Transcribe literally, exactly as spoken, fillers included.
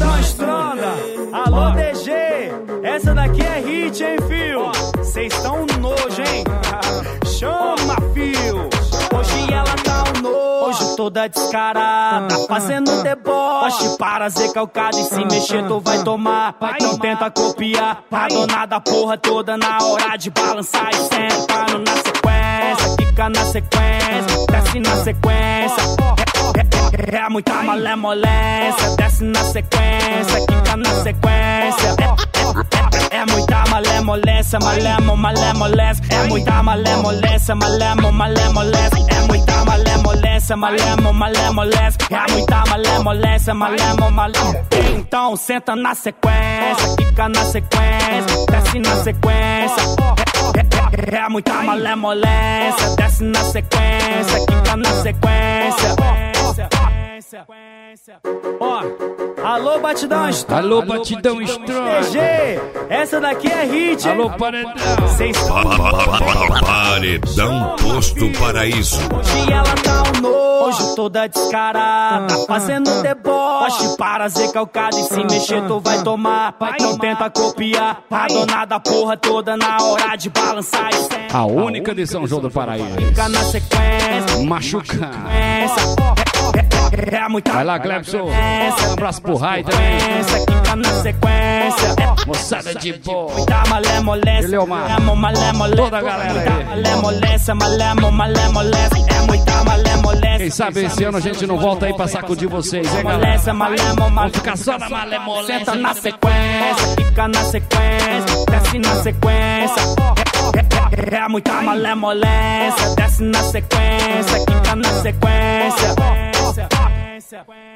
batidão estronda. Alô, D G, essa daqui é hit, hein, fio? Cês tão nojo, hein? Chama, fio. Hoje ela tá um nojo, toda descarada, fazendo deboche. Para ser calcada e se mexer tu vai tomar. Não tenta copiar, a dona da porra toda na hora de balançar e sentando na sequência. Fica na sequência, desce na sequência. É, é, é muita malemolência, desce na sequência, fica na sequência. É, é, é muita malemolência, malemo, malemolência. É muita malemolência, malemo, malemolência. É muita malemolência, malemo, malemolência. É muita malemolência, malemo, malemolência. Então senta na sequência, fica na sequência, desce na sequência. É, é, é muita malemolência, desce na sequência, fica na sequência. Ó, oh, alô, batidão strong. Alô, batidão strong. D G, essa daqui é hit, hein? Alô, paredão. Cês tão Paredão Posto Paraíso. Hoje ela tá um nojo, toda descarada, fazendo deboche. Para ser calcada e se mexer tu vai tomar. Não tenta copiar, a dona da porra toda na hora de balançar e senta. A única de São João do Paraíso. Fica na sequência, Machucar. É, é muita Vai lá, Clepson. Um abraço pro Rai também. Fica na sequência. Moçada de boa. Muita malemolência. Ele é uma. Toda a galera aí. Malemolência, malemo, malemolência. É muita malemolência. Quem sabe esse ano a gente não volta aí pra sacudir vocês, hein, galera? Vamos ficar só na malemolência. Senta na sequência, fica na sequência, desce na sequência. É, é, é muita malemolência, desce na sequência, fica na sequência.